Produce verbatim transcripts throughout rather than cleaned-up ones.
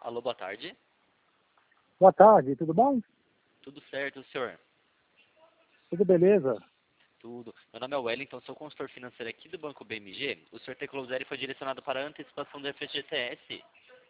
Alô, boa tarde. Boa tarde, tudo bom? Tudo certo, senhor? Tudo beleza? Tudo. Meu nome é Wellington, sou consultor financeiro aqui do Banco B M G. O senhor Teclo Zero foi direcionado para a antecipação do F G T S.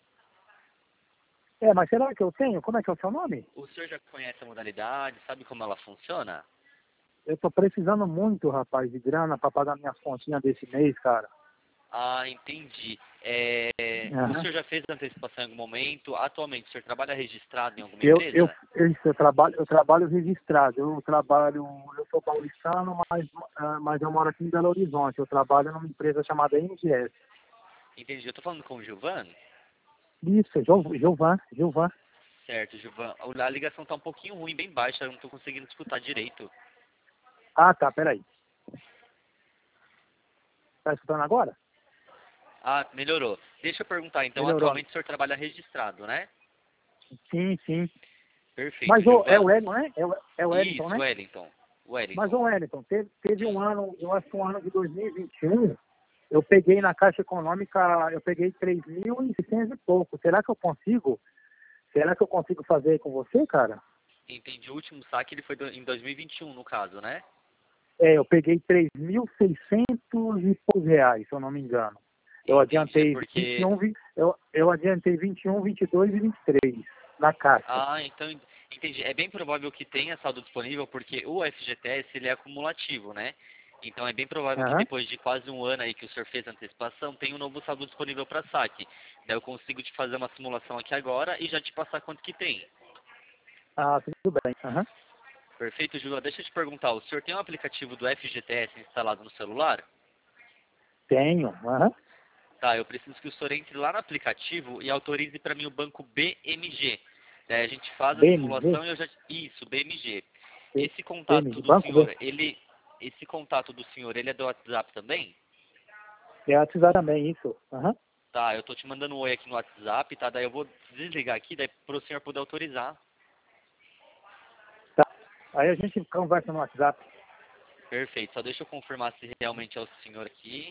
É, mas será que eu tenho? Como é que é o seu nome? O senhor já conhece a modalidade, sabe como ela funciona? Eu tô precisando muito, rapaz, de grana para pagar minhas continhas desse mês, cara. Ah, entendi. É, o Aham. senhor já fez a antecipação em algum momento? Atualmente, o senhor trabalha registrado em alguma Eu, eu, empresa? eu, eu, trabalho, eu trabalho registrado, eu trabalho, eu sou paulistano, mas, ah, mas eu moro aqui em Belo Horizonte. Eu trabalho numa empresa chamada M G S. Entendi. Eu estou falando com o Gilvan? Isso, Gil- Gilvan, Gilvan. Certo, Gilvan. A ligação está um pouquinho ruim, bem baixa, eu não estou conseguindo escutar direito. Ah, tá, peraí. Tá escutando agora? Ah, melhorou. Deixa eu perguntar, então, Melhorou. atualmente o senhor trabalha registrado, né? Sim, sim. Perfeito, Mas o, é Gilvan. o Wellington, né? É o, é o Wellington, Isso, né? Wellington. Mas, Wellington. ô Wellington, teve, teve um ano, eu acho que um ano de dois mil e vinte e um, eu peguei na Caixa Econômica, eu peguei três mil e seiscentos e pouco. Será que eu consigo? Será que eu consigo fazer aí com você, cara? Entendi. O último saque ele foi do- em dois mil e vinte e um, no caso, né? É, eu peguei três mil e seiscentos e poucos reais, se eu não me engano. Eu Entendi. É adiantei vinte e porque... um, vi- eu, eu adiantei vinte e um, vinte e dois e vinte e três na Caixa. Ah, então, entendi. É bem provável que tenha saldo disponível, porque o F G T S ele é acumulativo, né? Então é bem provável que Aham. depois de quase um ano aí que o senhor fez a antecipação, tenha um novo saldo disponível para saque. Daí eu consigo te fazer uma simulação aqui agora e já te passar quanto que tem. Ah, tudo bem. Aham. Perfeito, Júlio. Deixa eu te perguntar, o senhor tem um aplicativo do F G T S instalado no celular? Tenho. Aham. Tá, eu preciso que o senhor entre lá no aplicativo e autorize para mim o banco B M G. Daí a gente faz a B M G? simulação e eu já... Isso, B M G. B- Esse contato BMG, do Banco B. senhor, ele... Esse contato do senhor, ele é do WhatsApp também? É ativar também isso. Aham. Tá, eu tô te mandando um oi aqui no WhatsApp, tá? Daí eu vou desligar aqui, daí pro senhor poder autorizar. Tá. Aí a gente conversa no WhatsApp. Perfeito, só deixa eu confirmar se realmente é o senhor aqui.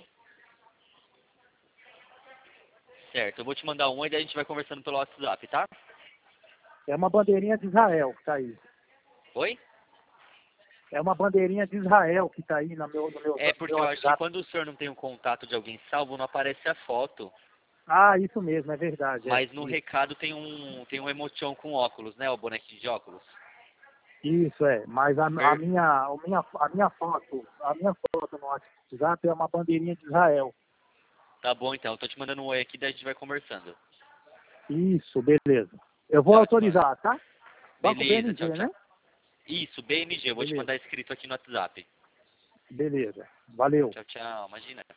Certo, eu vou te mandar um oi, daí a gente vai conversando pelo WhatsApp, tá? É uma bandeirinha de Israel que tá aí. Oi? É uma bandeirinha de Israel que tá aí no meu, no meu, É no meu porque eu acho que WhatsApp. quando o senhor não tem um contato de alguém salvo, não aparece a foto. Ah, isso mesmo, é verdade. É. Mas no Isso, recado tem um, tem um emoticon com óculos, né? O bonequinho de óculos. isso é. Mas a, a, Per- minha, a, minha, a minha foto, a minha foto no WhatsApp é uma bandeirinha de Israel. Tá bom então, eu tô te mandando um oi aqui, daí a gente vai conversando. Isso, beleza. Eu vou Tchau, tchau. autorizar, tá? Banco Beleza, B M G, tchau, tchau. né? Isso, B M G, eu vou te Beleza, mandar escrito aqui no WhatsApp. beleza. Valeu. Tchau, tchau, imagina.